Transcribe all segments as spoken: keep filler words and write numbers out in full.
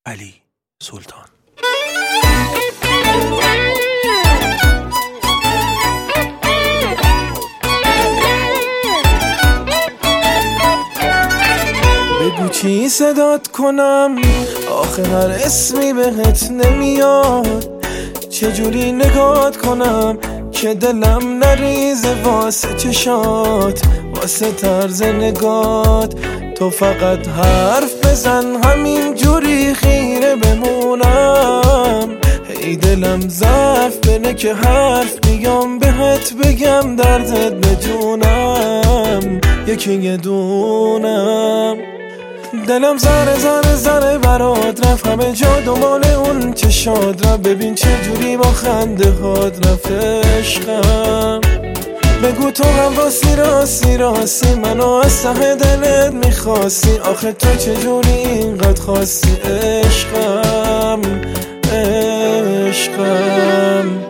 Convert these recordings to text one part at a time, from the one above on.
علی سلطان. بگو چی صدات کنم، آخه هر اسمی بهت نمیاد. چجوری نگات کنم که دلم نریزه واسه چشات، واسه طرز نگات. تو فقط حرف بزن همین جوری خیره بمونم. هی دلم ضعف بنه که حرف بیام بهت بگم دردت بجونم، یکی یه دونم. دلم زره زره زره برات رفت، همه جا دنبال اون چشات رفت. ببین چه جوری با خنده هات رفت عشقم. بگو تو هم راستی راستی راستی منو از ته دلت میخواستی. آخه تو چجوری اینقدر خواستی عشقم عشقم.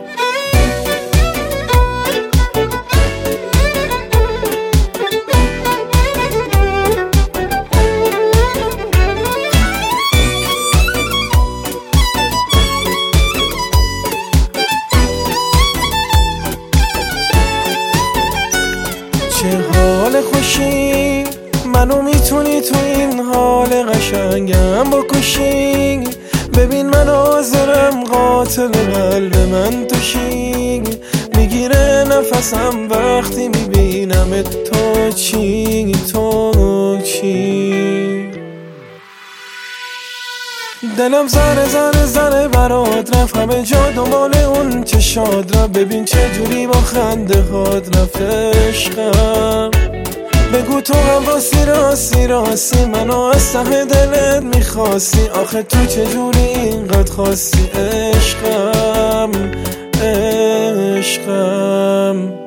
چه حال خوشی منو میتونی تو این حال قشنگم بکشی. ببین من حاضرم قاتل قلب من توشی. میگیره نفسم وقتی میبینمت. تو چی تو چی؟ دلم زره زره زره برات رفت، همه جا دنبال اون چشات رفت. ببین چه جوری با خنده هات رفت عشقم. بگو تو هم راستی راستی راستی منو از ته دلت میخواستی. آخه تو چجوری اینقدر خواستی عشقم عشقم.